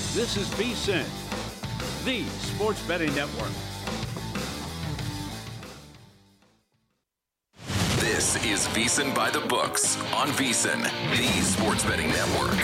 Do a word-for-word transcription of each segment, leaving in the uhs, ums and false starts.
This is VSiN, the Sports Betting Network. This is VSiN by the Books on VSiN, the Sports Betting Network.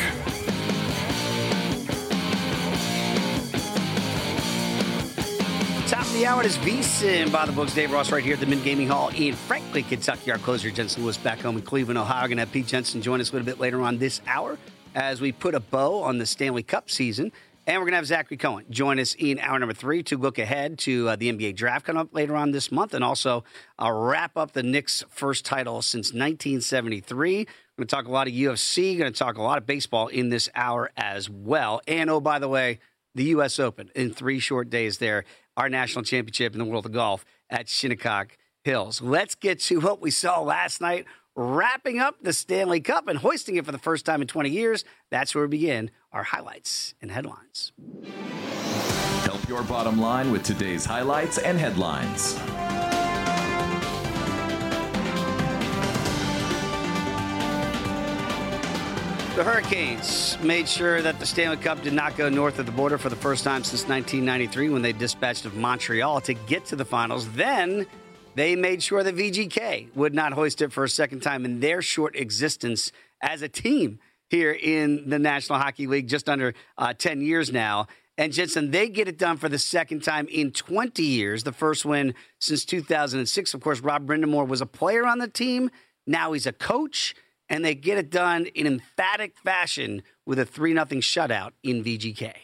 Top of the hour is VSiN by the Books. Dave Ross right here at the Mint Gaming Hall in Franklin, Kentucky. Our closer, Jensen Lewis, back home in Cleveland, Ohio. We're going to have Pete Jensen join us a little bit later on this hour as we put a bow on the Stanley Cup season. And we're going to have Zachary Cohen join us in hour number three to look ahead to uh, the N B A draft coming up later on this month, and also uh, wrap up the Knicks' first title since nineteen seventy-three. We're going to talk a lot of U F C, going to talk a lot of baseball in this hour as well. And, oh, by the way, the U S Open in three short days there, our national championship in the world of golf at Shinnecock Hills. Let's get to what we saw last night, wrapping up the Stanley Cup and hoisting it for the first time in twenty years. That's where we begin our highlights and headlines. Help your bottom line with today's highlights and headlines. The Hurricanes made sure that the Stanley Cup did not go north of the border for the first time since nineteen ninety-three when they dispatched of Montreal to get to the finals. Then they made sure that V G K would not hoist it for a second time in their short existence as a team here in the National Hockey League, just under uh, ten years now. And Jensen, they get it done for the second time in twenty years, the first win since two thousand six. Of course, Rob Brind'Amour was a player on the team. Now he's a coach, and they get it done in emphatic fashion with a three nothing shutout in V G K.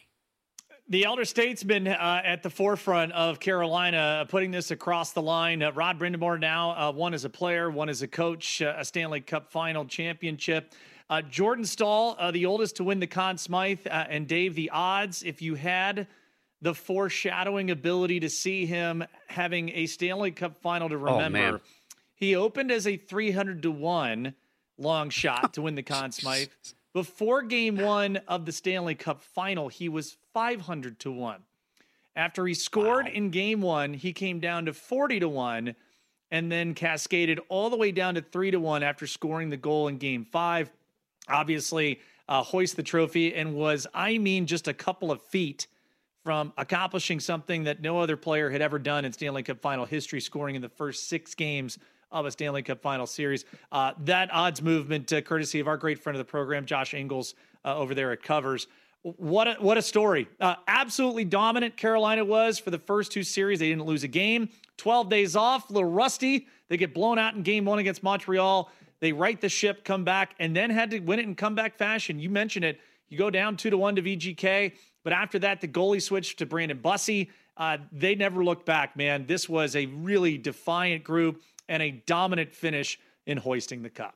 The elder statesman uh, at the forefront of Carolina, putting this across the line. Uh, Rod Brind'Amour now, uh, one as a player, one as a coach, uh, a Stanley Cup final championship. Uh, Jordan Staal, uh, the oldest to win the Conn Smythe, uh, and Dave, the odds, if you had the foreshadowing ability to see him having a Stanley Cup final to remember, oh, he opened as a three hundred to one long shot to win the Conn Smythe. Before game one of the Stanley Cup final, he was five hundred to one. After he scored wow. in game one, he came down to forty to one and then cascaded all the way down to three to one after scoring the goal in game five. Obviously, uh, hoist the trophy and was, I mean, just a couple of feet from accomplishing something that no other player had ever done in Stanley Cup final history, scoring in the first six games of a Stanley Cup final series. Uh, that odds movement, uh, courtesy of our great friend of the program, Josh Ingles, uh, over there at Covers. What a, what a story. Uh, absolutely dominant Carolina was for the first two series. They didn't lose a game. twelve days off, a little rusty. They get blown out in game one against Montreal. They right the ship, come back, and then had to win it in comeback fashion. You mentioned it. You go down two to one to V G K, but after that, the goalie switched to Brandon Bussey. Uh, they never looked back, man. This was a really defiant group and a dominant finish in hoisting the cup.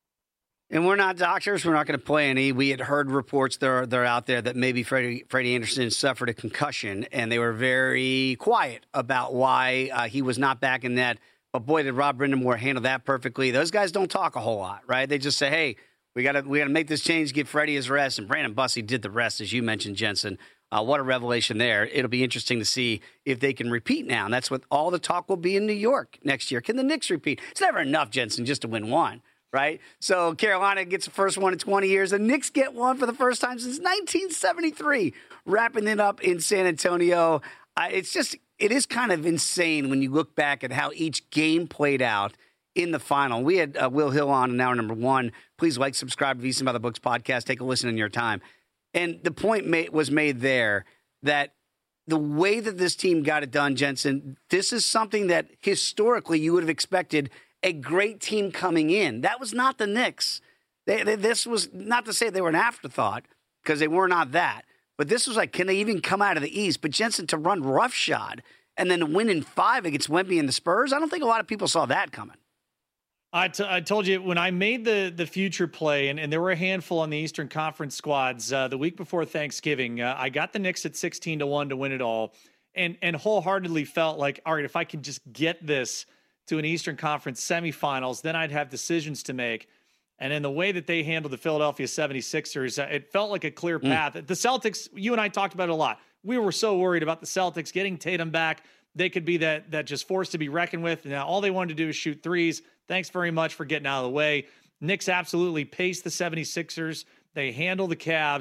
And we're not doctors. We're not going to play any. We had heard reports that are, that are out there that maybe Freddie, Freddie Anderson suffered a concussion, and they were very quiet about why uh, he was not back in that. But boy, did Rob Brind'Amour handle that perfectly. Those guys don't talk a whole lot, right? They just say, hey, we got to we got to make this change, give Freddie his rest. And Brandon Bussey did the rest, as you mentioned, Jensen. Uh, what a revelation there. It'll be interesting to see if they can repeat now. And that's what all the talk will be in New York next year. Can the Knicks repeat? It's never enough, Jensen, just to win one, right? So Carolina gets the first one in twenty years. The Knicks get one for the first time since nineteen seventy-three, wrapping it up in San Antonio. Uh, it's just, it is kind of insane when you look back at how each game played out in the final. We had uh, Will Hill on in hour number one. Please like, subscribe to VSiN by the Books podcast. Take a listen in your time. And the point ma- was made there that the way that this team got it done, Jensen, this is something that historically you would have expected a great team coming in. That was not the Knicks. They, they, this was not to say they were an afterthought, because they were not that. But this was like, can they even come out of the East? But Jensen, to run roughshod and then to win in five against Wemby and the Spurs, I don't think a lot of people saw that coming. I, t- I told you when I made the the future play, and, and there were a handful on the Eastern Conference squads uh, the week before Thanksgiving. Uh, I got the Knicks at sixteen to one to win it all, and and wholeheartedly felt like, all right, if I can just get this to an Eastern Conference semifinals, then I'd have decisions to make. And in the way that they handled the Philadelphia seventy-sixers, uh, it felt like a clear path. Mm. The Celtics, you and I talked about it a lot. We were so worried about the Celtics getting Tatum back. They could be that that just force to be reckoned with. Now, all they wanted to do is shoot threes. Thanks very much for getting out of the way. Knicks absolutely paced the seventy-sixers. They handle the Cavs.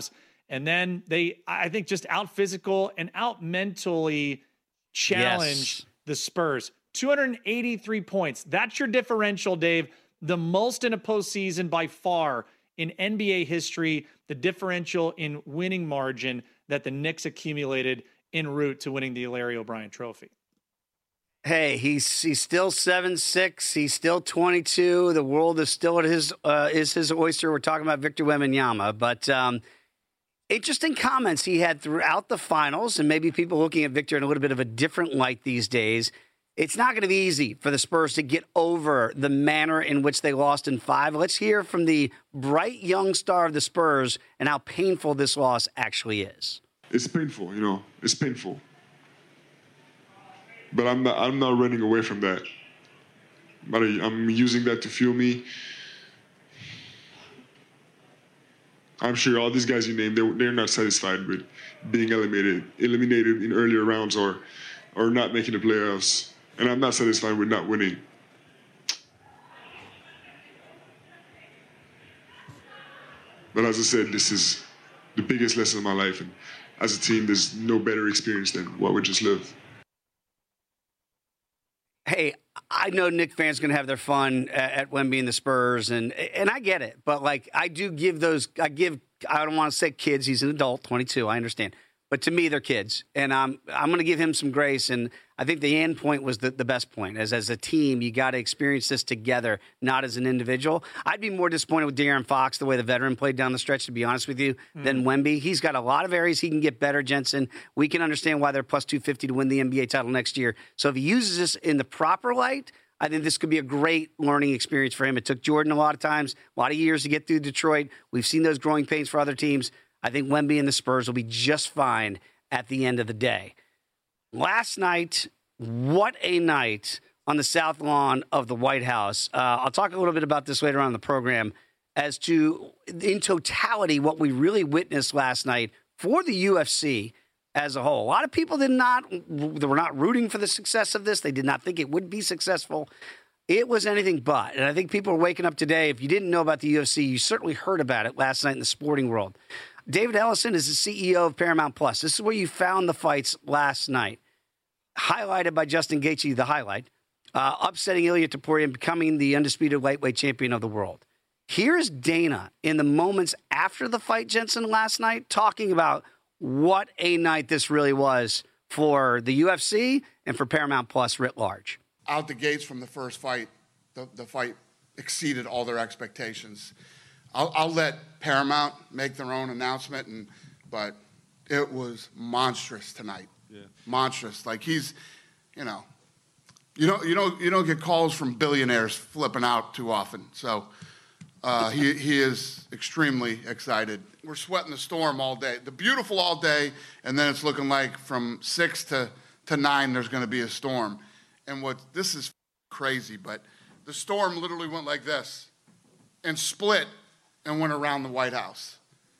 And then they, I think, just out physical and out mentally challenged Yes. the Spurs. two hundred eighty-three points. That's your differential, Dave. The most in a postseason by far in N B A history. The differential in winning margin that the Knicks accumulated en route to winning the Larry O'Brien Trophy. Hey, he's he's still seven six. He's still twenty-two. The world is still at his uh, is his oyster. We're talking about Victor Wembanyama, but um, interesting comments he had throughout the finals, and maybe people looking at Victor in a little bit of a different light these days. It's not going to be easy for the Spurs to get over the manner in which they lost in five. Let's hear from the bright young star of the Spurs and how painful this loss actually is. It's painful, you know. It's painful. But I'm not, I'm not running away from that. But I'm using that to fuel me. I'm sure all these guys you named, they're, they're not satisfied with being eliminated, eliminated in earlier rounds or, or not making the playoffs. And I'm not satisfied with not winning. But as I said, this is the biggest lesson of my life. And as a team, there's no better experience than what we just lived. Hey, I know Knick fans going to have their fun at, at Wemby and the Spurs, and and I get it. But, like, I do give those – I give – I don't want to say kids. He's an adult, twenty-two. I understand. But to me, they're kids. And I'm, I'm going to give him some grace. And I think the end point was the, the best point. As as a team, you got to experience this together, not as an individual. I'd be more disappointed with De'Aaron Fox, the way the veteran played down the stretch, to be honest with you, mm. than Wemby. He's got a lot of areas he can get better, Jensen. We can understand why they're plus two fifty to win the N B A title next year. So if he uses this in the proper light, I think this could be a great learning experience for him. It took Jordan a lot of times, a lot of years to get through Detroit. We've seen those growing pains for other teams. I think Wemby and the Spurs will be just fine at the end of the day. Last night, what a night on the South Lawn of the White House. Uh, I'll talk a little bit about this later on in the program as to, in totality, what we really witnessed last night for the U F C as a whole. A lot of people did not, they were not rooting for the success of this. They did not think it would be successful. It was anything but. And I think people are waking up today. If you didn't know about the U F C, you certainly heard about it last night in the sporting world. David Ellison is the C E O of Paramount Plus. This is where you found the fights last night. Highlighted by Justin Gaethje, the highlight, uh, upsetting Ilia Topuria and becoming the undisputed lightweight champion of the world. Here's Dana in the moments after the fight, Jensen, last night, talking about what a night this really was for the U F C and for Paramount Plus writ large. Out the gates from the first fight, the, the fight exceeded all their expectations. I'll, I'll let Paramount make their own announcement, and but it was monstrous tonight. Yeah. Monstrous. Like he's, you know, you don't you don't you don't get calls from billionaires flipping out too often. So uh, he he is extremely excited. We're sweating the storm all day. The beautiful all day, and then it's looking like from six to to nine there's going to be a storm. And what this is crazy, but the storm literally went like this and split and went around the White House.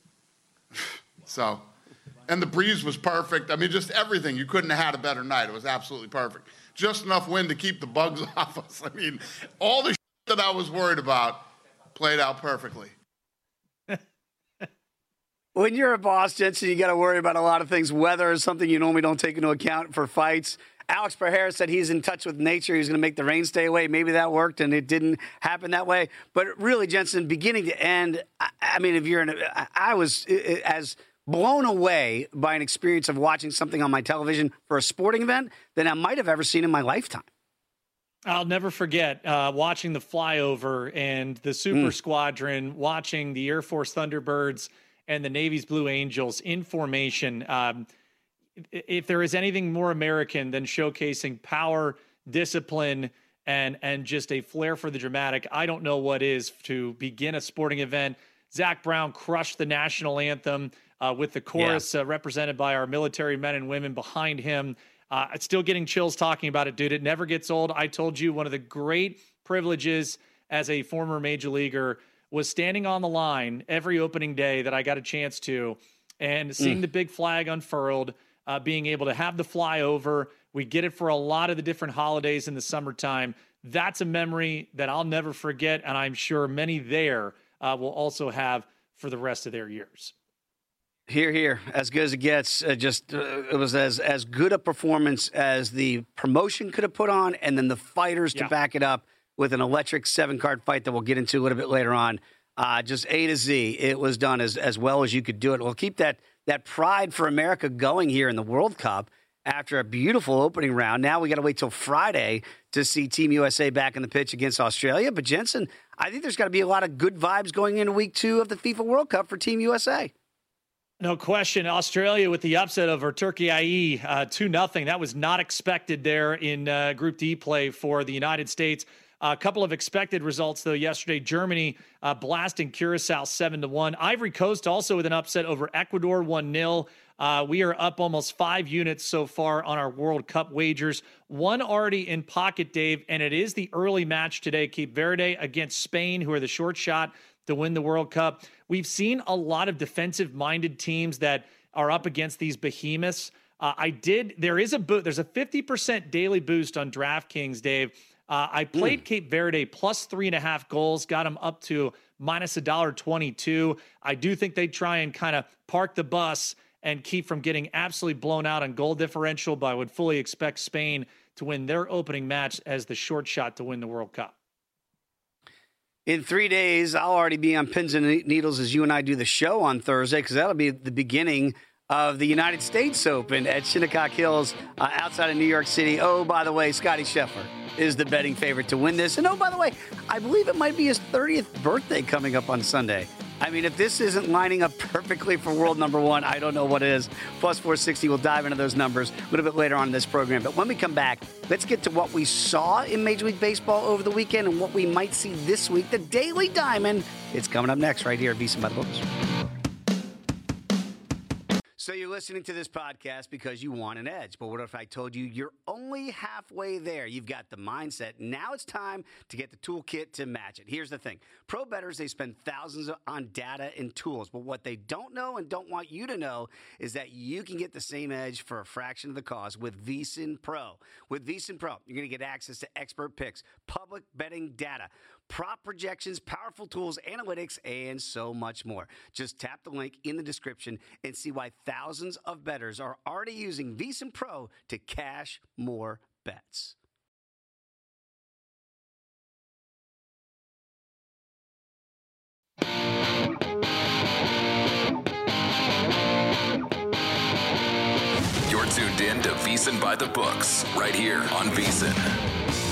So, and the breeze was perfect. I mean, just everything. You couldn't have had a better night. It was absolutely perfect. Just enough wind to keep the bugs off us. I mean, all the shit that I was worried about played out perfectly. When you're a boss, Jensen, you got to worry about a lot of things. Weather is something you normally don't take into account for fights. Alex Pereira said he's in touch with nature. He's going to make the rain stay away. Maybe that worked, and it didn't happen that way. But really, Jensen, beginning to end, I, I mean, if you're in a, I was as blown away by an experience of watching something on my television for a sporting event than I might have ever seen in my lifetime. I'll never forget uh, watching the flyover and the Super mm. Squadron, watching the Air Force Thunderbirds and the Navy's Blue Angels in formation. Um, if there is anything more American than showcasing power, discipline, and and just a flair for the dramatic, I don't know what is to begin a sporting event. Zach Brown crushed the national anthem uh, with the chorus yeah. uh, represented by our military men and women behind him. Uh, it's still getting chills talking about it, dude. It never gets old. I told you one of the great privileges as a former major leaguer was standing on the line every opening day that I got a chance to and seeing mm. the big flag unfurled, uh, being able to have the flyover. We get it for a lot of the different holidays in the summertime. That's a memory that I'll never forget, and I'm sure many there uh, will also have for the rest of their years. Here, here. As good as it gets. Uh, just uh, it was as as good a performance as the promotion could have put on, and then the fighters yeah. to back it up with an electric seven-card fight that we'll get into a little bit later on. Uh, just A to Z. It was done as as well as you could do it. We'll keep that that pride for America going here in the World Cup after a beautiful opening round. Now we got to wait till Friday to see Team U S A back in the pitch against Australia. But Jensen, I think there's got to be a lot of good vibes going into week two of the FIFA World Cup for Team U S A. No question. Australia with the upset over Turkey I E, uh, two nothing. That was not expected there in uh, Group D play for the United States. A couple of expected results, though, yesterday. Germany uh, blasting Curacao seven to one. Ivory Coast also with an upset over Ecuador one nil. Uh, we are up almost five units so far on our World Cup wagers. One already in pocket, Dave, and it is the early match today. Cape Verde against Spain, who are the short shot to win the World Cup. We've seen a lot of defensive-minded teams that are up against these behemoths. Uh, I did. There is a bo- There's a fifty percent daily boost on DraftKings, Dave. Uh, I played mm. Cape Verde plus three and a half goals, got them up to minus a dollar twenty-two. I do think they try and kind of park the bus and keep from getting absolutely blown out on goal differential, but I would fully expect Spain to win their opening match as the short shot to win the World Cup. In three days, I'll already be on pins and needles as you and I do the show on Thursday, because that'll be the beginning of the United States Open at Shinnecock Hills uh, outside of New York City. Oh, by the way, Scotty Scheffler is the betting favorite to win this. And oh, by the way, I believe it might be his thirtieth birthday coming up on Sunday. I mean, if this isn't lining up perfectly for world number one, I don't know what is. Plus four sixty, we'll dive into those numbers a little bit later on in this program. But when we come back, let's get to what we saw in Major League Baseball over the weekend and what we might see this week. The Daily Diamond. It's coming up next right here at VSiN by the Books. So you're listening to this podcast because you want an edge. But what if I told you you're only halfway there? You've got the mindset. Now it's time to get the toolkit to match it. Here's the thing. Pro bettors, they spend thousands on data and tools. But what they don't know and don't want you to know is that you can get the same edge for a fraction of the cost with VSiN Pro. With VSiN Pro, you're going to get access to expert picks, public betting data, prop projections, powerful tools, analytics, and so much more. Just tap the link in the description and see why thousands of bettors are already using VSiN Pro to cash more bets. You're tuned in to VSiN by the Books, right here on VSiN.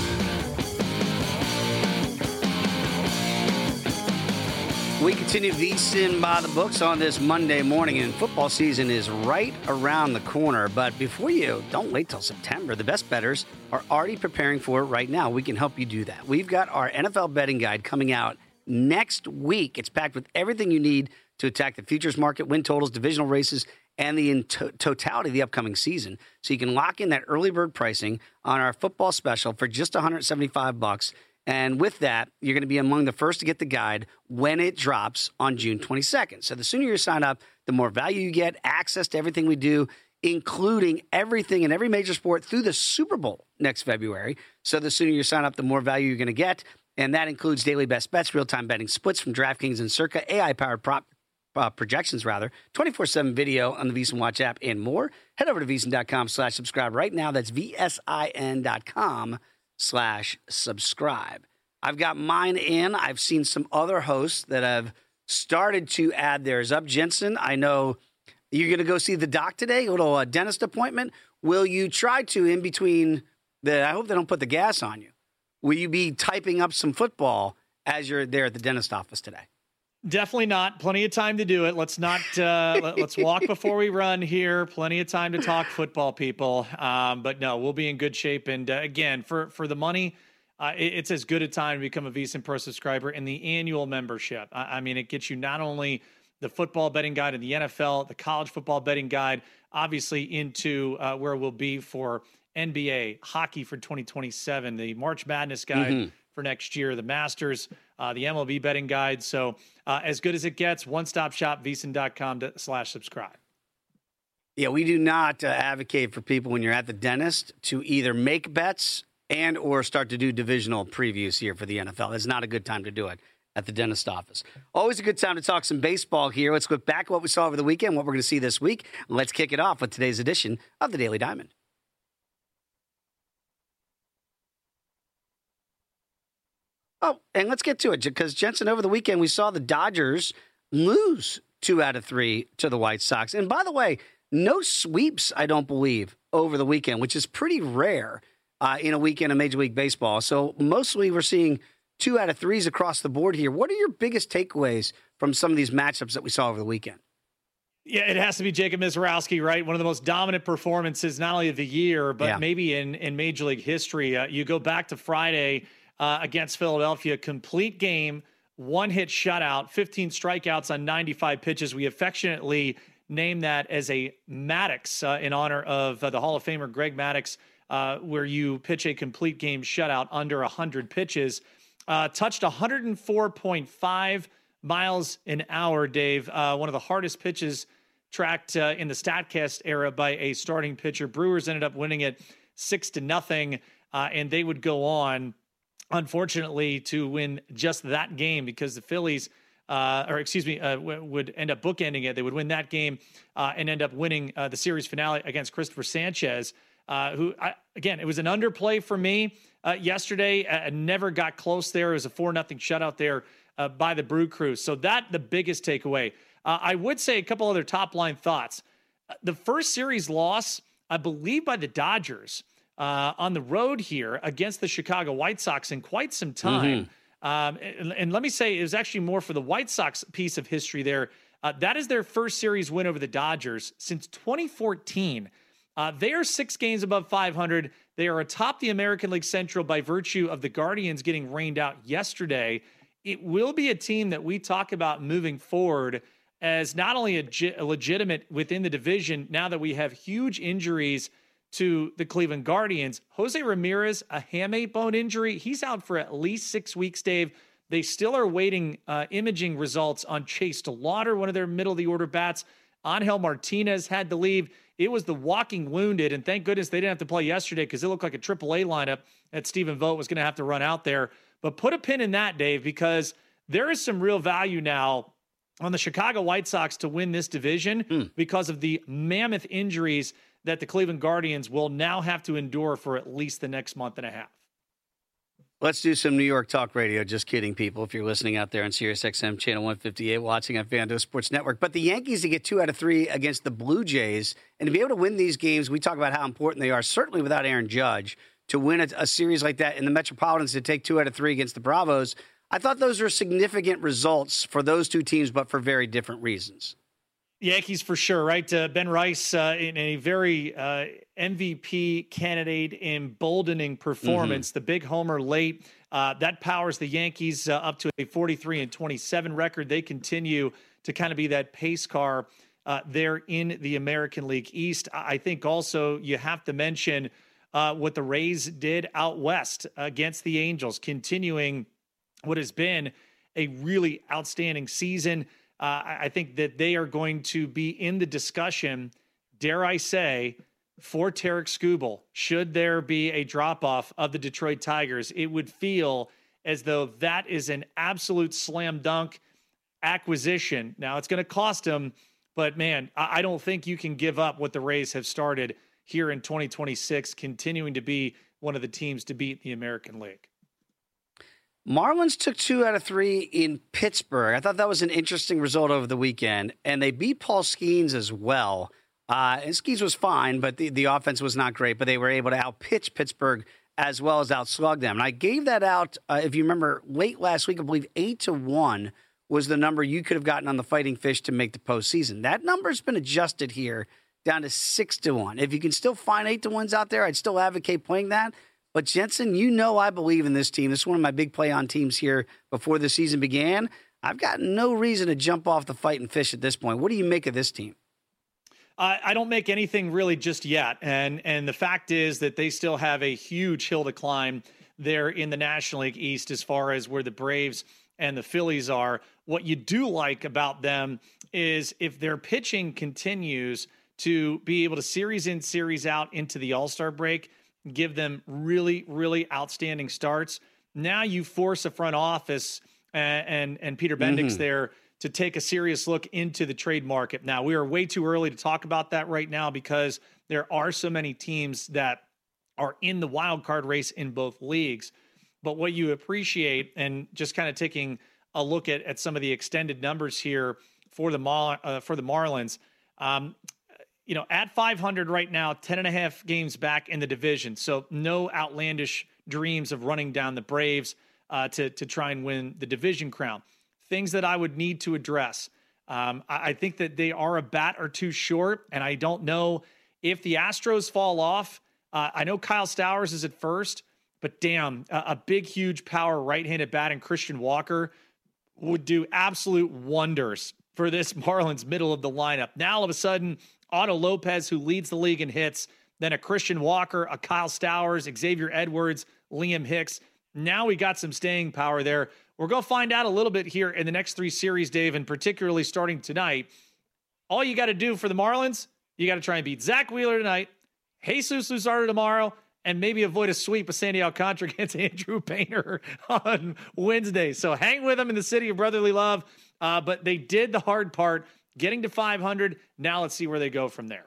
We continue VSiN by the Books on this Monday morning, and football season is right around the corner. But before you, don't wait till September. The best bettors are already preparing for it right now. We can help you do that. We've got our N F L betting guide coming out next week. It's packed with everything you need to attack the futures market, win totals, divisional races, and the in to- totality of the upcoming season. So you can lock in that early bird pricing on our football special for just one hundred seventy-five bucks. And with that, you're going to be among the first to get the guide when it drops on June twenty-second. So the sooner you sign up, the more value you get, access to everything we do, including everything in every major sport through the Super Bowl next February. So the sooner you sign up, the more value you're going to get. And that includes daily best bets, real-time betting splits from DraftKings and Circa, A I-powered prop uh, projections, rather, twenty-four seven video on the VSiN Watch app, and more. Head over to VSiN.com slash subscribe right now. That's V-S-I-N dot com slash subscribe. I've got mine in. I've seen some other hosts that have started to add theirs up. Jensen, I know you're going to go see the doc today, a little uh, dentist appointment. Will you try to, in between the, I hope they don't put the gas on you, will you be typing up some football as you're there at the dentist office today? Definitely not. Plenty of time to do it. Let's not, uh, let, let's walk before we run here. Plenty of time to talk football, people. Um, but no, we'll be in good shape. And uh, again, for, for the money, uh, it, it's as good a time to become a VSiN Pro subscriber in the annual membership. I, I mean, it gets you not only the football betting guide in the N F L, the college football betting guide, obviously into uh, where we'll be for N B A, hockey for twenty twenty-seven, the March Madness guide mm-hmm. for next year, the Masters, uh, the M L B betting guide. So uh, as good as it gets, one-stop shop, VSiN.com slash subscribe. Yeah, we do not uh, advocate for people when you're at the dentist to either make bets and or start to do divisional previews here for the N F L. It's not a good time to do it. at the dentist office. Always a good time to talk some baseball here. Let's look back at what we saw over the weekend, what we're going to see this week. Let's kick it off with today's edition of the Daily Diamond. Oh, and let's get to it, because, Jensen, over the weekend we saw the Dodgers lose two out of three to the White Sox. And by the way, no sweeps, I don't believe, over the weekend, which is pretty rare uh, in a weekend of Major League Baseball. So mostly we're seeing two out of threes across the board here. What are your biggest takeaways from some of these matchups that we saw over the weekend? Yeah, it has to be Jacob Misiorowski, right? One of the most dominant performances, not only of the year, but yeah. maybe in, in Major League history. Uh, you go back to Friday uh, against Philadelphia, complete game, one hit shutout, fifteen strikeouts on ninety-five pitches. We affectionately name that as a Maddux uh, in honor of uh, the Hall of Famer Greg Maddux, uh, where you pitch a complete game shutout under one hundred pitches. Uh, touched one hundred four point five miles an hour, Dave. Uh, one of the hardest pitches tracked uh, in the StatCast era by a starting pitcher. Brewers ended up winning it six to nothing, uh, and they would go on, unfortunately, to win just that game because the Phillies, uh, or excuse me, uh, w- would end up bookending it. They would win that game uh, and end up winning uh, the series finale against Christopher Sanchez, uh, who, I, again, it was an underplay for me uh, yesterday. I never got close there. It was a four nothing shutout there uh, by the Brew Crew. So that, the biggest takeaway. Uh, I would say a couple other top-line thoughts. Uh, the first series loss, I believe, by the Dodgers uh, on the road here against the Chicago White Sox in quite some time. Mm-hmm. Um, and, and let me say, it was actually more for the White Sox piece of history there. Uh, that is their first series win over the Dodgers since twenty fourteen. Uh, they are six games above five hundred. They are atop the American League Central by virtue of the Guardians getting rained out yesterday. It will be a team that we talk about moving forward as not only a, ge- a legitimate within the division, now that we have huge injuries to the Cleveland Guardians. Jose Ramirez, a hamate bone injury. He's out for at least six weeks, Dave. They still are waiting uh, imaging results on Chase DeLauder, one of their middle-of-the-order bats. Angel Martinez had to leave. It was the walking wounded, and thank goodness they didn't have to play yesterday because it looked like a triple A lineup that Stephen Vogt was going to have to run out there. But put a pin in that, Dave, because there is some real value now on the Chicago White Sox to win this division mm. because of the mammoth injuries that the Cleveland Guardians will now have to endure for at least the next month and a half. Let's do some New York talk radio. Just kidding, people. If you're listening out there on Sirius X M Channel one fifty-eight, watching on FanDuel Sports Network. But the Yankees to get two out of three against the Blue Jays and to be able to win these games, we talk about how important they are, certainly without Aaron Judge, to win a, a series like that in the Metropolitans to take two out of three against the Bravos. I thought those were significant results for those two teams, but for very different reasons. Yankees for sure, right? Uh, Ben Rice uh, in a very uh, M V P candidate, emboldening performance. Mm-hmm. The big homer late, uh, that powers the Yankees uh, up to a forty-three and twenty-seven record. They continue to kind of be that pace car uh, there in the American League East. I think also you have to mention uh, what the Rays did out west against the Angels, continuing what has been a really outstanding season. Uh, I think that they are going to be in the discussion, dare I say, for Tarik Skubal. Should there be a drop-off of the Detroit Tigers, it would feel as though that is an absolute slam dunk acquisition. Now, it's going to cost them, but, man, I don't think you can give up what the Rays have started here in twenty twenty-six, continuing to be one of the teams to beat the American League. Marlins took two out of three in Pittsburgh. I thought that was an interesting result over the weekend, and they beat Paul Skeens as well. Uh, and Skeens was fine, but the, the offense was not great, but they were able to outpitch Pittsburgh as well as outslug them. And I gave that out, uh, if you remember, late last week, I believe eight to one was the number you could have gotten on the Fighting Fish to make the postseason. That number's been adjusted here down to six to one. If you can still find eight to ones out there, I'd still advocate playing that. But, Jensen, you know I believe in this team. This is one of my big play-on teams here before the season began. I've got no reason to jump off the Fighting Fish at this point. What do you make of this team? Uh, I don't make anything really just yet. And and the fact is that they still have a huge hill to climb there in the National League East as far as where the Braves and the Phillies are. What you do like about them is if their pitching continues to be able to series in, series out into the All-Star break, give them really, really outstanding starts. Now you force a front office and and, and Peter Bendix mm-hmm. there to take a serious look into the trade market. Now, we are way too early to talk about that right now because there are so many teams that are in the wild card race in both leagues. But what you appreciate, and just kind of taking a look at, at some of the extended numbers here for the Mar- uh, for the Marlins, um, you know, at five hundred right now, ten and a half games back in the division. So no outlandish dreams of running down the Braves uh, to, to try and win the division crown. Things that I would need to address. Um, I, I think that they are a bat or two short, and I don't know if the Astros fall off. Uh, I know Kyle Stowers is at first, but damn, a, a big, huge power right-handed bat in Christian Walker would do absolute wonders for this Marlins middle of the lineup. Now, all of a sudden, Otto Lopez, who leads the league in hits, then a Christian Walker, a Kyle Stowers, Xavier Edwards, Liam Hicks. Now we got some staying power there. We're going to find out a little bit here in the next three series, Dave, and particularly starting tonight. All you got to do for the Marlins, you got to try and beat Zach Wheeler tonight, Jesus Luzardo tomorrow, and maybe avoid a sweep of Sandy Alcantara against Andrew Painter on Wednesday. So hang with them in the city of brotherly love. Uh, but they did the hard part, getting to five hundred. Now let's see where they go from there.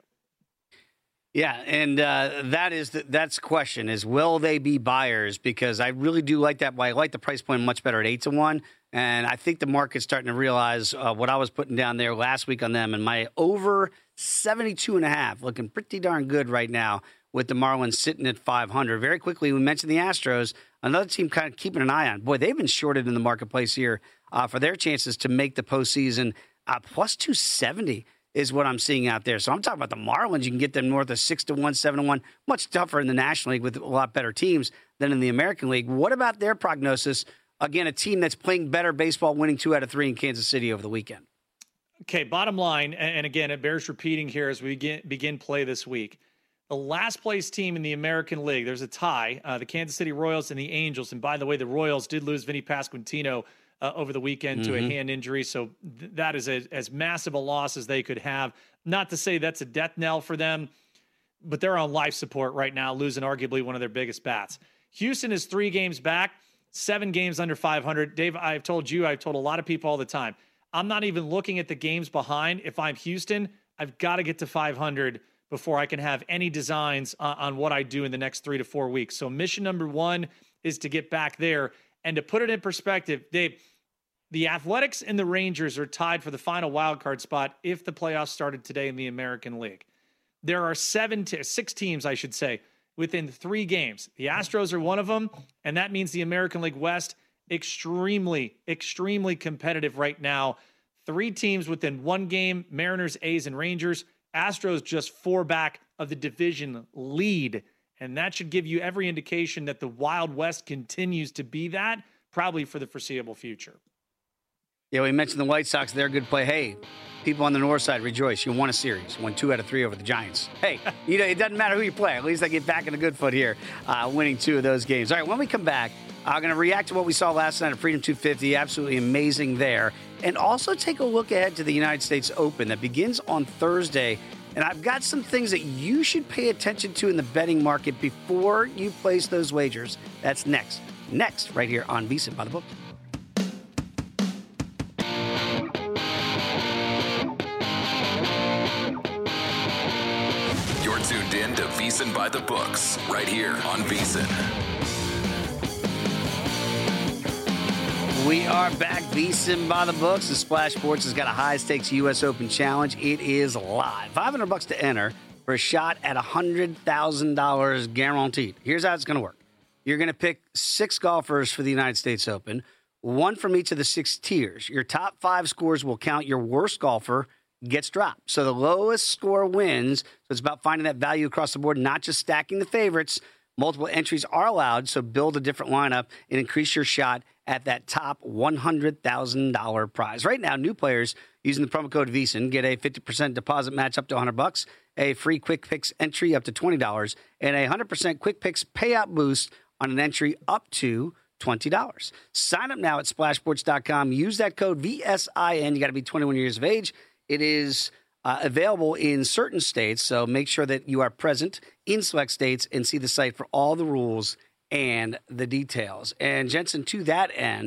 Yeah, and uh, that is the, that's the question, is will they be buyers? Because I really do like that. I like the price point much better at eight to one. And I think the market's starting to realize uh, what I was putting down there last week on them. And my over seventy-two and a half, looking pretty darn good right now with the Marlins sitting at five hundred. Very quickly, we mentioned the Astros, another team kind of keeping an eye on. Boy, they've been shorted in the marketplace here uh, for their chances to make the postseason. Uh, plus two seventy is what I'm seeing out there. So I'm talking about the Marlins. You can get them north of six to one, seven to one. Much tougher in the National League with a lot better teams than in the American League. What about their prognosis? Again, a team that's playing better baseball, winning two out of three in Kansas City over the weekend. Okay, bottom line, and again, it bears repeating here as we begin, begin play this week. The last place team in the American League, there's a tie, uh, the Kansas City Royals and the Angels. And by the way, the Royals did lose Vinny Pasquantino Uh, over the weekend mm-hmm. to a hand injury. So th- that is a, as massive a loss as they could have. Not to say that's a death knell for them, but they're on life support right now, losing arguably one of their biggest bats. Houston is three games back, seven games under five hundred. Dave, I've told you, I've told a lot of people all the time, I'm not even looking at the games behind. If I'm Houston, I've got to get to five hundred before I can have any designs on, on what I do in the next three to four weeks. So mission number one is to get back there. And to put it in perspective, Dave, the Athletics and the Rangers are tied for the final wildcard spot if the playoffs started today in the American League. There are seven, t- six teams, I should say, within three games. The Astros are one of them, and that means the American League West, extremely, extremely competitive right now. Three teams within one game, Mariners, A's, and Rangers. Astros just four back of the division lead, and that should give you every indication that the Wild West continues to be that, probably for the foreseeable future. Yeah, we mentioned the White Sox. They're a good play. Hey, people on the north side, rejoice. You won a series. Won two out of three over the Giants. Hey, you know, it doesn't matter who you play. At least they get back in a good foot here, uh, winning two of those games. All right, when we come back, I'm going to react to what we saw last night at Freedom two fifty. Absolutely amazing there. And also take a look ahead to the United States Open that begins on Thursday. And I've got some things that you should pay attention to in the betting market before you place those wagers. That's next. Next, right here on VSiN by the Book. Tuned in to VSiN by the Books, right here on VSiN. We are back, VSiN by the Books. The Splash Sports has got a high-stakes U S Open Challenge. It is live. five hundred bucks to enter for a shot at one hundred thousand dollars guaranteed. Here's how it's going to work. You're going to pick six golfers for the United States Open, one from each of the six tiers. Your top five scores will count. Your worst golfer gets dropped. So the lowest score wins. So it's about finding that value across the board, not just stacking the favorites. Multiple entries are allowed, so build a different lineup and increase your shot at that top one hundred thousand dollars prize. Right now, new players using the promo code VSiN get a fifty percent deposit match up to one hundred bucks, a free Quick Picks entry up to twenty dollars, and a one hundred percent Quick Picks payout boost on an entry up to twenty dollars. Sign up now at splash sports dot com. Use that code V S I N. You got to be twenty-one years of age. It is uh, available in certain states, so make sure that you are present in select states and see the site for all the rules and the details. And Jensen, to that end,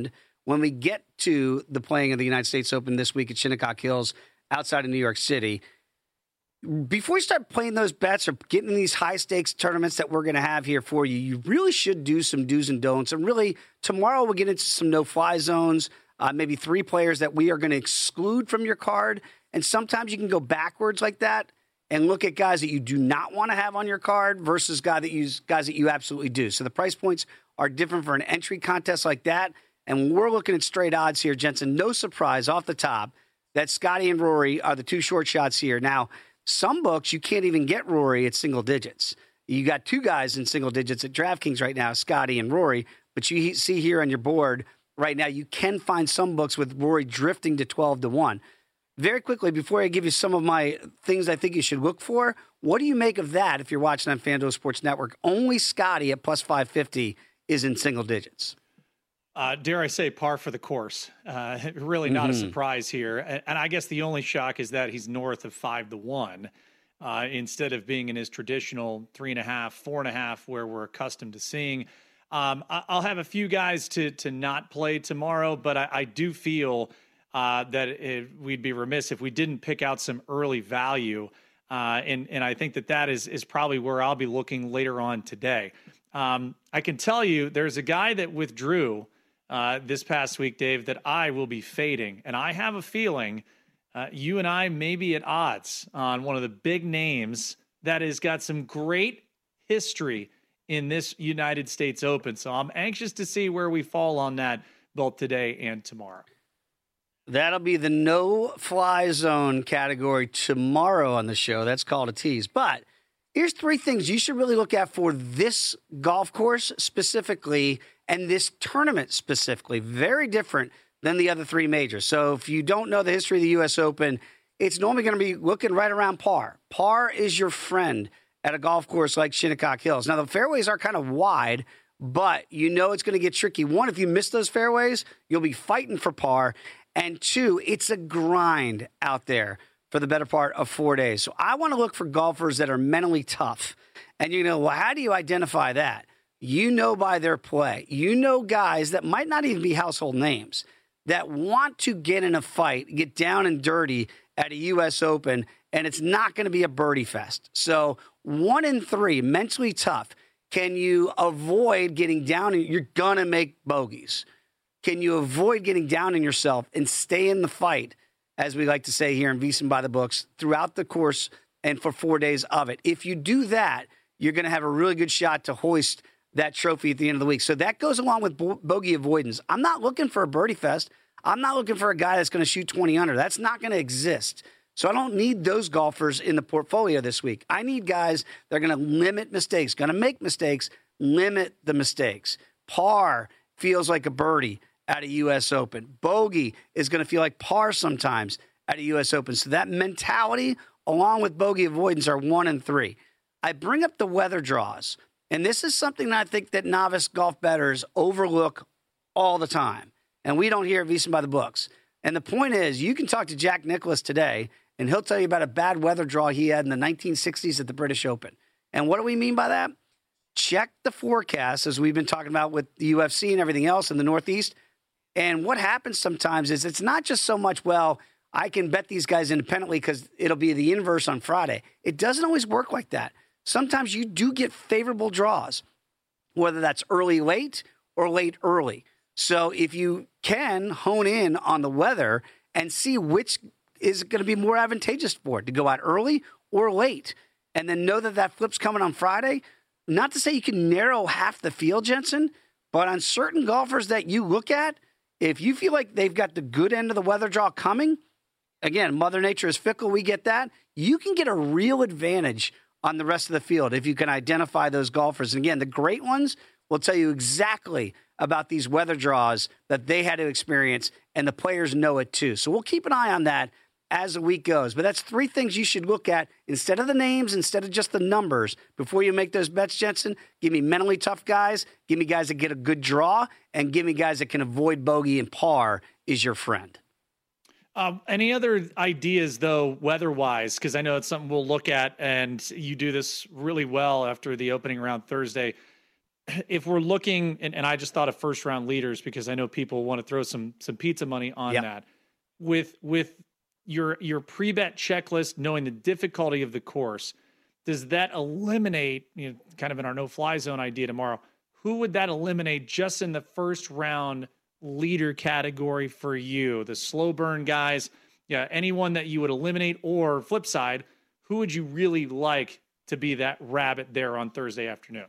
when we get to the playing of the United States Open this week at Shinnecock Hills outside of New York City, before you start playing those bets or getting these high-stakes tournaments that we're going to have here for you, you really should do some do's and don'ts. And really, tomorrow we'll get into some no-fly zones, uh, maybe three players that we are going to exclude from your card. And sometimes you can go backwards like that and look at guys that you do not want to have on your card versus guy that you, guys that you absolutely do. So the price points are different for an entry contest like that. And when we're looking at straight odds here, Jensen, no surprise off the top that Scotty and Rory are the two short shots here. Now, some books, you can't even get Rory at single digits. You got two guys in single digits at DraftKings right now, Scotty and Rory. But you see here on your board right now, you can find some books with Rory drifting to twelve to one. Very quickly, before I give you some of my things I think you should look for, what do you make of that if you're watching on FanDuel Sports Network? Only Scotty at plus five fifty is in single digits. Uh, dare I say par for the course. Uh, really not Mm-hmm. a surprise here. And, and I guess the only shock is that he's north of five to one uh, instead of being in his traditional three and a half, four and a half, where we're accustomed to seeing. Um, I, I'll have a few guys to to not play tomorrow, but I, I do feel uh, that it, we'd be remiss if we didn't pick out some early value. Uh, and, and I think that that is, is probably where I'll be looking later on today. Um, I can tell you there's a guy that withdrew Uh, this past week, Dave, that I will be fading. And I have a feeling uh, you and I may be at odds on one of the big names that has got some great history in this United States Open. So I'm anxious to see where we fall on that both today and tomorrow. That'll be the no-fly zone category tomorrow on the show. That's called a tease. But here's three things you should really look at for this golf course specifically and this tournament specifically. Very different than the other three majors. So if you don't know the history of the U S Open, it's normally going to be looking right around par. Par is your friend at a golf course like Shinnecock Hills. Now, the fairways are kind of wide, but you know it's going to get tricky. One, if you miss those fairways, you'll be fighting for par. And two, it's a grind out there for the better part of four days. So I want to look for golfers that are mentally tough. And you know, well, how do you identify that? You know by their play. You know guys that might not even be household names that want to get in a fight, get down and dirty at a U S Open, and it's not going to be a birdie fest. So one in three, mentally tough. Can you avoid getting down? And you're going to make bogeys. Can you avoid getting down on yourself and stay in the fight, as we like to say here in VSiN by the Books, throughout the course and for four days of it? If you do that, you're going to have a really good shot to hoist that trophy at the end of the week. So that goes along with bo- bogey avoidance. I'm not looking for a birdie fest. I'm not looking for a guy that's going to shoot twenty under. That's not going to exist. So I don't need those golfers in the portfolio this week. I need guys that are going to limit mistakes, going to make mistakes, limit the mistakes. Par feels like a birdie at a U S Open. Bogey is going to feel like par sometimes at a U S Open. So that mentality, along with bogey avoidance, are one and three. I bring up the weather draws. And this is something that I think that novice golf bettors overlook all the time. And we don't hear it VSiN by the Books. And the point is, you can talk to Jack Nicklaus today, and he'll tell you about a bad weather draw he had in the nineteen sixties at the British Open. And what do we mean by that? Check the forecast, as we've been talking about with the U F C and everything else in the Northeast. And what happens sometimes is it's not just so much, well, I can bet these guys independently because it'll be the inverse on Friday. It doesn't always work like that. Sometimes you do get favorable draws, whether that's early, late, or late, early. So if you can hone in on the weather and see which is going to be more advantageous for it, to go out early or late, and then know that that flip's coming on Friday, not to say you can narrow half the field, Jensen, but on certain golfers that you look at, if you feel like they've got the good end of the weather draw coming, again, Mother Nature is fickle, we get that, you can get a real advantage on the rest of the field if you can identify those golfers. And again, the great ones will tell you exactly about these weather draws that they had to experience, and the players know it too. So we'll keep an eye on that as the week goes. But that's three things you should look at instead of the names, instead of just the numbers. Before you make those bets, Jensen, give me mentally tough guys, give me guys that get a good draw, and give me guys that can avoid bogey, and par is your friend. Um, any other ideas, though, weather-wise? Because I know it's something we'll look at, and you do this really well after the opening round Thursday. if we're looking, and, and I just thought of first round leaders because I know people want to throw some some pizza money on yep. that. With with your your pre-bet checklist, knowing the difficulty of the course, does that eliminate, you know, kind of in our no-fly zone idea tomorrow, who would that eliminate just in the first round leader category for you? The slow burn guys, yeah, anyone that you would eliminate, or flip side, who would you really like to be that rabbit there on Thursday afternoon?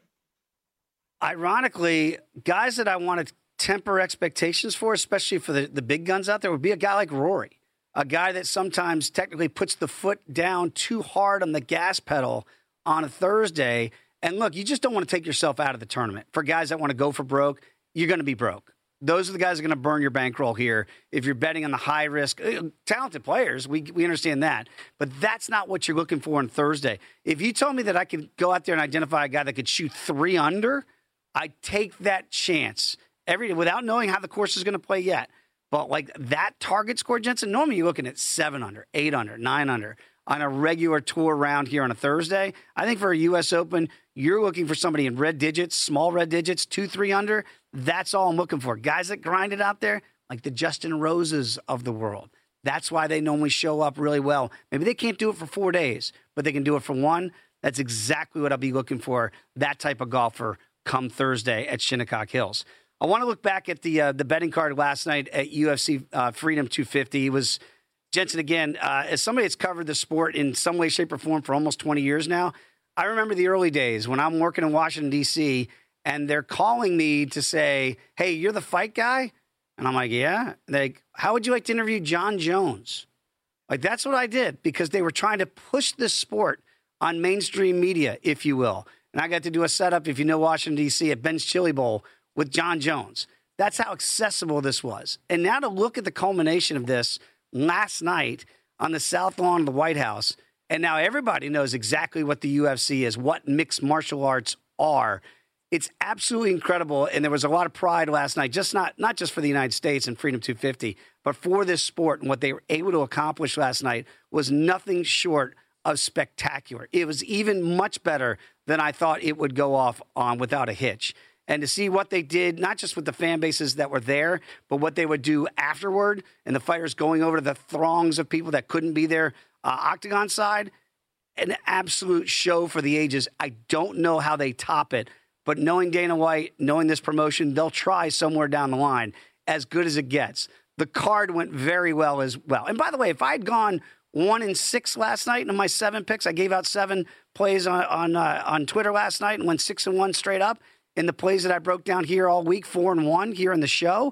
Ironically, guys that I want to temper expectations for, especially for the, the big guns out there, would be a guy like Rory, a guy that sometimes technically puts the foot down too hard on the gas pedal on a Thursday. And look, you just don't want to take yourself out of the tournament. For guys that want to go for broke, you're going to be broke. Those are the guys that are going to burn your bankroll here if you're betting on the high risk. Talented players, we we understand that. But that's not what you're looking for on Thursday. If you told me that I could go out there and identify a guy that could shoot three under, I'd take that chance every day without knowing how the course is going to play yet. But like that target score, Jensen, normally you're looking at seven under, eight under, nine under on a regular tour round here on a Thursday. I think for a U S Open, you're looking for somebody in red digits, small red digits, two, three under. That's all I'm looking for. Guys that grind it out there, like the Justin Roses of the world. That's why they normally show up really well. Maybe they can't do it for four days, but they can do it for one. That's exactly what I'll be looking for, that type of golfer come Thursday at Shinnecock Hills. I want to look back at the uh, the betting card last night at U F C uh, Freedom two fifty. It was, Jensen, again, uh, as somebody that's covered the sport in some way, shape, or form for almost twenty years now, I remember the early days when I'm working in Washington, D C, and they're calling me to say, hey, you're the fight guy? And I'm like, yeah. They're like, how would you like to interview John Jones? Like, that's what I did, because they were trying to push this sport on mainstream media, if you will. And I got to do a setup, if you know Washington, D C, at Ben's Chili Bowl with John Jones. That's how accessible this was. And now to look at the culmination of this last night on the South Lawn of the White House, and now everybody knows exactly what the U F C is, what mixed martial arts are. It's absolutely incredible, and there was a lot of pride last night, just not not just for the United States and Freedom two fifty, but for this sport, and what they were able to accomplish last night was nothing short of spectacular. It was even much better than I thought it would go off on without a hitch. And to see what they did, not just with the fan bases that were there, but what they would do afterward, and the fighters going over to the throngs of people that couldn't be there, uh, octagon side, an absolute show for the ages. I don't know how they top it, but knowing Dana White, knowing this promotion, they'll try somewhere down the line, as good as it gets. The card went very well as well. And by the way, if I'd gone one and six last night in my seven picks, I gave out seven plays on on, uh, on Twitter last night and went six and one straight up. In the plays that I broke down here all week, four and one here in the show,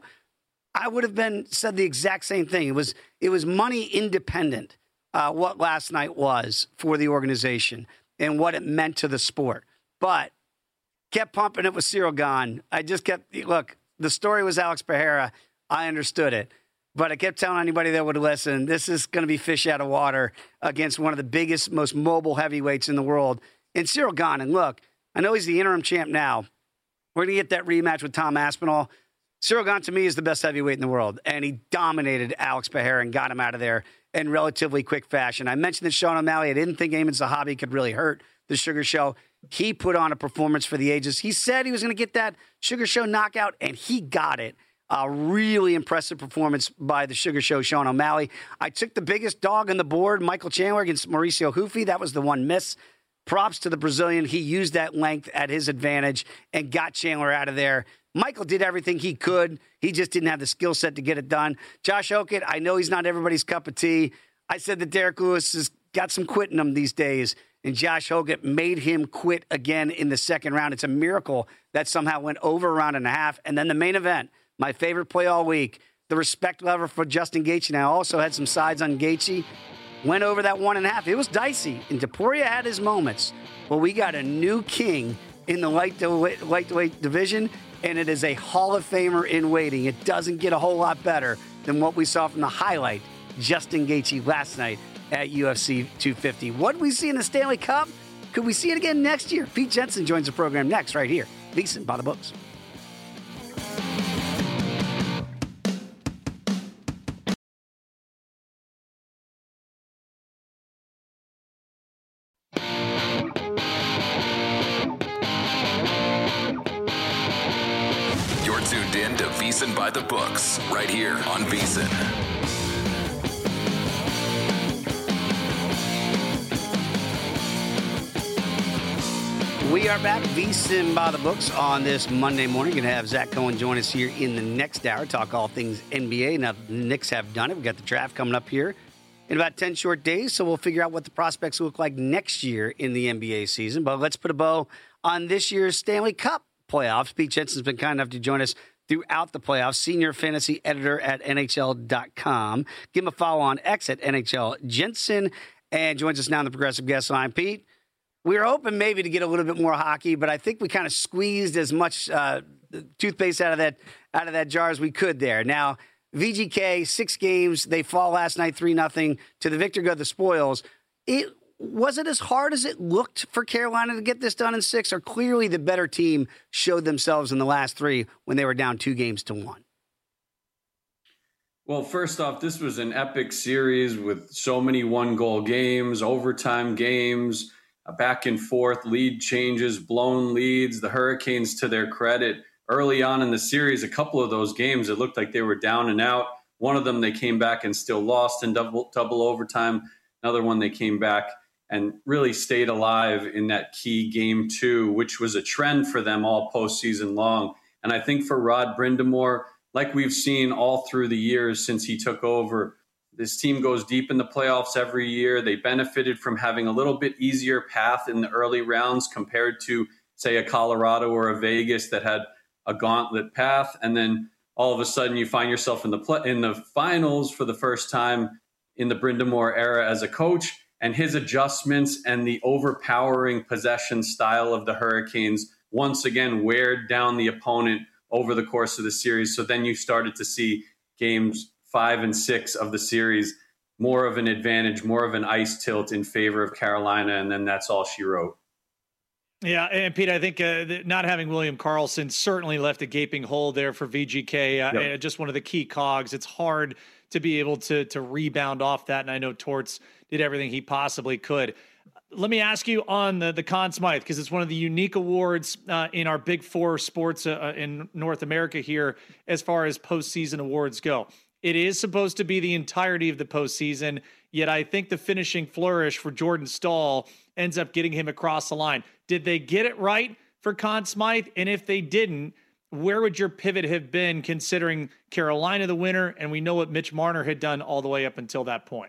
I would have been said the exact same thing. It was it was money independent, uh, what last night was for the organization and what it meant to the sport. But kept pumping it with Cyril Gane. I just kept, look, the story was Alex Pereira. I understood it. But I kept telling anybody that would listen, this is going to be fish out of water against one of the biggest, most mobile heavyweights in the world. And Cyril Gane, and look, I know he's the interim champ now. We're going to get that rematch with Tom Aspinall. Cyril Gane, to me, is the best heavyweight in the world, and he dominated Alex Pereira and got him out of there in relatively quick fashion. I mentioned that Sean O'Malley, I didn't think Ayman Zahabi could really hurt the Sugar Show. He put on a performance for the ages. He said he was going to get that Sugar Show knockout, and he got it. A really impressive performance by the Sugar Show, Sean O'Malley. I took the biggest dog on the board, Michael Chandler against Mauricio Hufi. That was the one miss. Props to the Brazilian. He used that length at his advantage and got Chandler out of there. Michael did everything he could. He just didn't have the skill set to get it done. Josh Hokett, I know he's not everybody's cup of tea. I said that Derek Lewis has got some quit in him these days, and Josh Hokett made him quit again in the second round. It's a miracle that somehow went over a round and a half. And then the main event, my favorite play all week, the respect level for Justin Gaethje. And I also had some sides on Gaethje. Went over that one and a half. It was dicey, and Topuria had his moments. But we got a new king in the lightweight, lightweight division, and it is a Hall of Famer in waiting. It doesn't get a whole lot better than what we saw from the highlight, Justin Gaethje, last night at U F C two fifty. What did we see in the Stanley Cup? Could we see it again next year? Pete Jensen joins the program next right here. VSiN by the books. VSiN by the Books, right here on VSiN. We are back, VSiN by the Books, on this Monday morning. Going to have Zach Cohen join us here in the next hour, talk all things N B A. Now, the Knicks have done it. We've got the draft coming up here in about ten short days, so we'll figure out what the prospects look like next year in the N B A season. But let's put a bow on this year's Stanley Cup playoffs. Pete Jensen's been kind enough to join us throughout the playoffs, senior fantasy editor at N H L dot com. Give him a follow on X at N H L Jensen, and joins us now on the Progressive Guest Line. Pete, we were hoping maybe to get a little bit more hockey, but I think we kind of squeezed as much uh, toothpaste out of that out of that jar as we could there. Now, V G K, six games, they fall last night three nothing. To the victor go the spoils. It was it as hard as it looked for Carolina to get this done in six, or clearly the better team showed themselves in the last three when they were down two games to one? Well, first off, this was an epic series with so many one-goal games, overtime games, a back and forth, lead changes, blown leads. The Hurricanes, to their credit, early on in the series, a couple of those games, it looked like they were down and out. One of them, they came back and still lost in double, double overtime. Another one, they came back and really stayed alive in that key game two, which was a trend for them all postseason long. And I think for Rod Brind'Amour, like we've seen all through the years since he took over, this team goes deep in the playoffs every year. They benefited from having a little bit easier path in the early rounds compared to, say, a Colorado or a Vegas that had a gauntlet path. And then all of a sudden you find yourself in the play, in the finals for the first time in the Brind'Amour era as a coach, and his adjustments and the overpowering possession style of the Hurricanes once again weared down the opponent over the course of the series. So then you started to see games five and six of the series, more of an advantage, more of an ice tilt in favor of Carolina, and then that's all she wrote. Yeah, and Pete, I think uh, not having William Karlsson certainly left a gaping hole there for V G K. Uh, yep. Just one of the key cogs. It's hard to be able to to rebound off that, and I know Torts did everything he possibly could. Let me ask you on the, the Conn Smythe, because it's one of the unique awards uh, in our Big Four sports uh, in North America here as far as postseason awards go. It is supposed to be the entirety of the postseason, yet I think the finishing flourish for Jordan Staal ends up getting him across the line. Did they get it right for Conn Smythe? And if they didn't, where would your pivot have been, considering Carolina the winner, and we know what Mitch Marner had done all the way up until that point?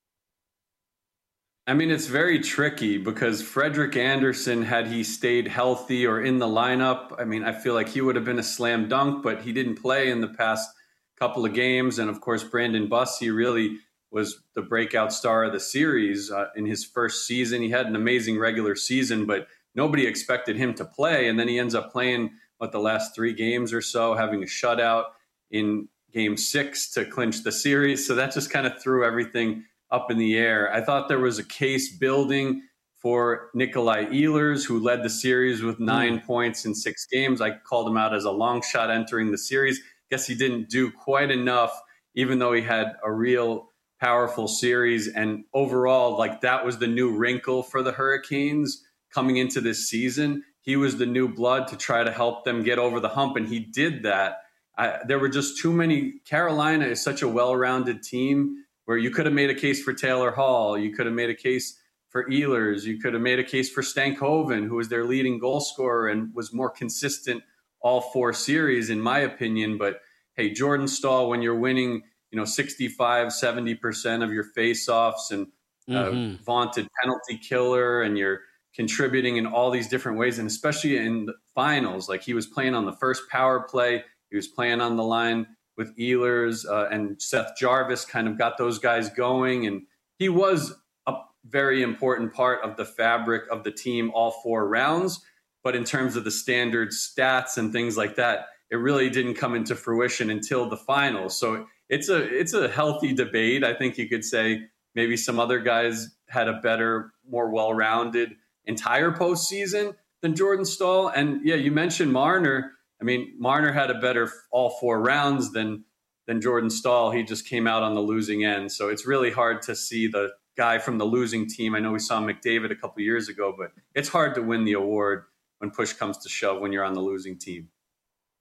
I mean, it's very tricky because Frederik Andersen, had he stayed healthy or in the lineup, I mean, I feel like he would have been a slam dunk, but he didn't play in the past couple of games. And of course, Brandon Bussey really was the breakout star of the series uh, in his first season. He had an amazing regular season, but nobody expected him to play. And then he ends up playing, what, the last three games or so, having a shutout in game six to clinch the series. So that just kind of threw everything up in the air. I thought there was a case building for Nikolai Ehlers, who led the series with nine mm. points in six games. I called him out as a long shot entering the series. Guess he didn't do quite enough, even though he had a real powerful series. And overall, like, that was the new wrinkle for the Hurricanes coming into this season. He was the new blood to try to help them get over the hump, and he did that. I, there were just too many. Carolina is such a well-rounded team where you could have made a case for Taylor Hall. You could have made a case for Ehlers. You could have made a case for Stankoven, who was their leading goal scorer and was more consistent all four series, in my opinion. But hey, Jordan Staal, when you're winning, you know, sixty-five, seventy percent of your faceoffs and uh, mm-hmm. vaunted penalty killer, and you're contributing in all these different ways, and especially in the finals, like he was playing on the first power play, he was playing on the line with Ehlers uh, and Seth Jarvis kind of got those guys going. And he was a very important part of the fabric of the team all four rounds. But in terms of the standard stats and things like that, it really didn't come into fruition until the finals. So it's a it's a healthy debate. I think you could say maybe some other guys had a better, more well-rounded entire postseason than Jordan Staal. And yeah, you mentioned Marner. I mean, Marner had a better all four rounds than than Jordan Staal. He just came out on the losing end. So it's really hard to see the guy from the losing team. I know we saw McDavid a couple of years ago, but it's hard to win the award when push comes to shove when you're on the losing team.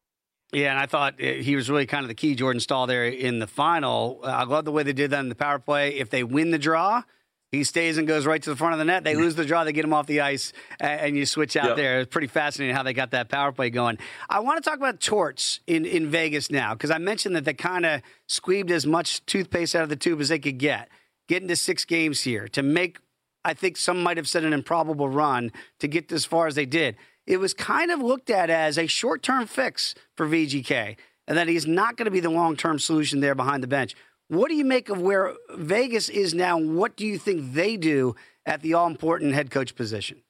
Yeah, and I thought he was really kind of the key, Jordan Staal, there in the final. Uh, I love the way they did that in the power play. If they win the draw, he stays and goes right to the front of the net. They lose the draw, they get him off the ice, and you switch out yep. there. It's pretty fascinating how they got that power play going. I want to talk about Torts in, in Vegas now, because I mentioned that they kind of squeezed as much toothpaste out of the tube as they could get, getting to six games here to make, I think some might have said, an improbable run to get as far as they did. It was kind of looked at as a short-term fix for V G K, and that he's not going to be the long-term solution there behind the bench. What do you make of where Vegas is now? What do you think they do at the all-important head coach position?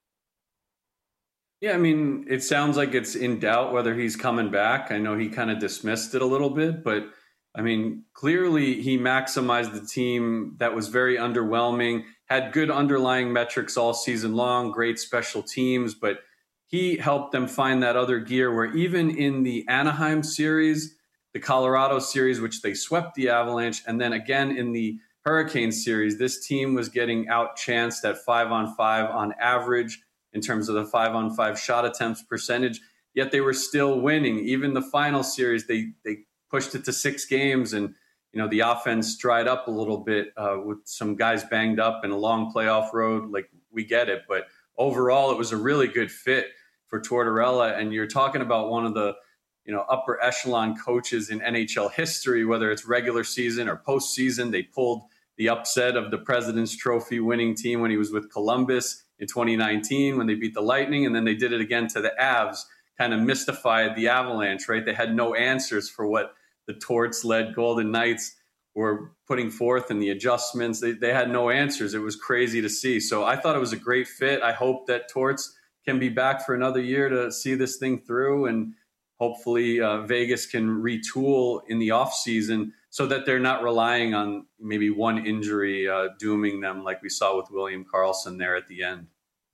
Yeah, I mean, it sounds like it's in doubt whether he's coming back. I know he kind of dismissed it a little bit, but I mean, clearly he maximized the team that was very underwhelming, had good underlying metrics all season long, great special teams, but he helped them find that other gear where even in the Anaheim series, the Colorado series, which they swept the Avalanche, and then again in the Hurricane series, this team was getting outchanced at five on five on average in terms of the five on five shot attempts percentage, yet they were still winning. Even the final series, they they pushed it to six games, and you know the offense dried up a little bit uh, with some guys banged up and a long playoff road. Like, we get it, but overall, it was a really good fit for Tortorella. And you're talking about one of the, you know, upper echelon coaches in N H L history, whether it's regular season or postseason. They pulled the upset of the President's Trophy winning team when he was with Columbus in twenty nineteen when they beat the Lightning. And then they did it again to the Avs, kind of mystified the Avalanche, right? They had no answers for what the Torts-led Golden Knights were putting forth and the adjustments. They, they had no answers. It was crazy to see. So I thought it was a great fit. I hope that Torts can be back for another year to see this thing through, and hopefully uh, Vegas can retool in the offseason so that they're not relying on maybe one injury uh, dooming them like we saw with William Karlsson there at the end.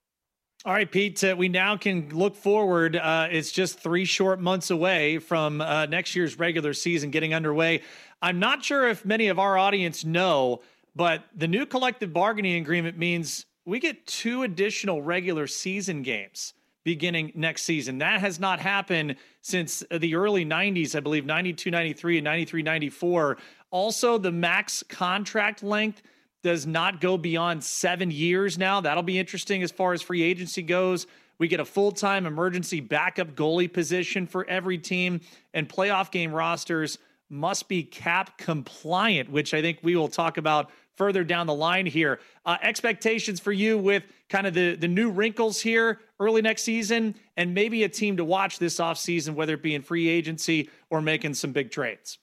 All right, Pete, uh, we now can look forward. Uh, it's just three short months away from uh, next year's regular season getting underway. I'm not sure if many of our audience know, but the new collective bargaining agreement means we get two additional regular season games beginning next season. That has not happened since the early nineties, I believe, ninety-two ninety-three and ninety-three ninety-four. Also, the max contract length does not go beyond seven years now. That'll be interesting as far as free agency goes. We get a full-time emergency backup goalie position for every team, and playoff game rosters must be cap compliant, which I think we will talk about further down the line here. Uh, expectations for you with kind of the, the new wrinkles here early next season, and maybe a team to watch this offseason, whether it be in free agency or making some big trades.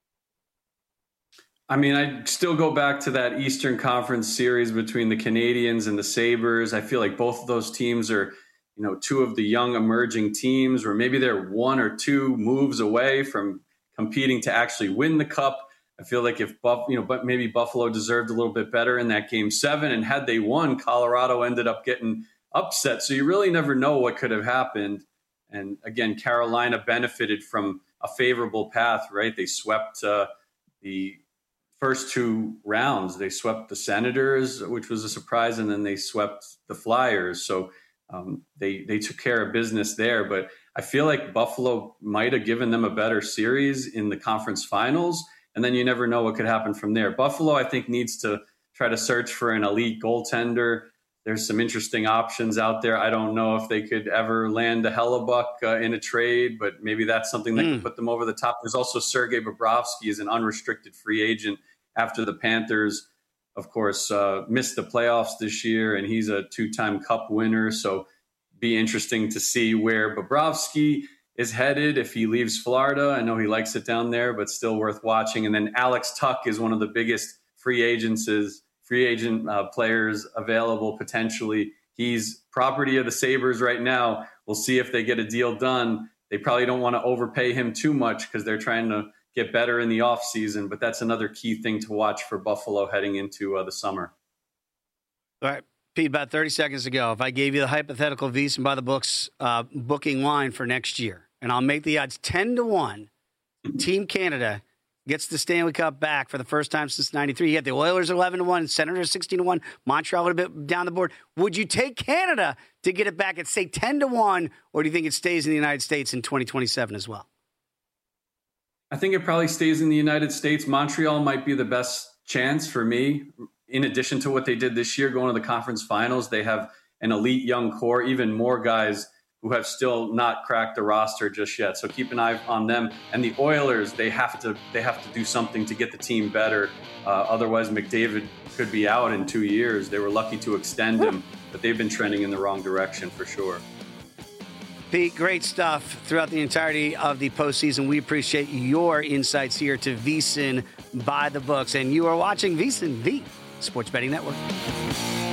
I mean, I still go back to that Eastern Conference series between the Canadiens and the Sabres. I feel like both of those teams are, you know, two of the young emerging teams, or maybe they're one or two moves away from competing to actually win the cup. I feel like if Buff, you know, but maybe Buffalo deserved a little bit better in that game seven, and had they won, Colorado ended up getting upset. So you really never know what could have happened. And again, Carolina benefited from a favorable path, right? They swept uh, the first two rounds. They swept the Senators, which was a surprise, and then they swept the Flyers. So um, they they took care of business there. But I feel like Buffalo might have given them a better series in the conference finals. And then you never know what could happen from there. Buffalo, I think, needs to try to search for an elite goaltender. There's some interesting options out there. I don't know if they could ever land a Hellebuck uh, in a trade, but maybe that's something that mm. could put them over the top. There's also Sergei Bobrovsky is an unrestricted free agent after the Panthers, of course, uh, missed the playoffs this year, and he's a two-time Cup winner. So be interesting to see where Bobrovsky is headed if he leaves Florida. I know he likes it down there, but still worth watching. And then Alex Tuch is one of the biggest free agents, free agent uh, players available potentially. He's property of the Sabres right now. We'll see if they get a deal done. They probably don't want to overpay him too much because they're trying to get better in the offseason, but that's another key thing to watch for Buffalo heading into uh, the summer. All right. Pete, about thirty seconds ago, if I gave you the hypothetical VSiN by the books uh, booking line for next year, and I'll make the odds ten to one, Team Canada gets the Stanley Cup back for the first time since ninety-three. You got the Oilers eleven to one, Senators sixteen to one, Montreal a little bit down the board. Would you take Canada to get it back at, say, ten to one, or do you think it stays in the United States in twenty twenty-seven as well? I think it probably stays in the United States. Montreal might be the best chance for me. In addition to what they did this year, going to the conference finals, they have an elite young core, even more guys who have still not cracked the roster just yet. So keep an eye on them. And the Oilers, they have to they have to do something to get the team better. Uh, otherwise, McDavid could be out in two years. They were lucky to extend him, but they've been trending in the wrong direction for sure. Pete, great stuff throughout the entirety of the postseason. We appreciate your insights here to VSiN by the Books. And you are watching VSiN, the Sports Betting Network.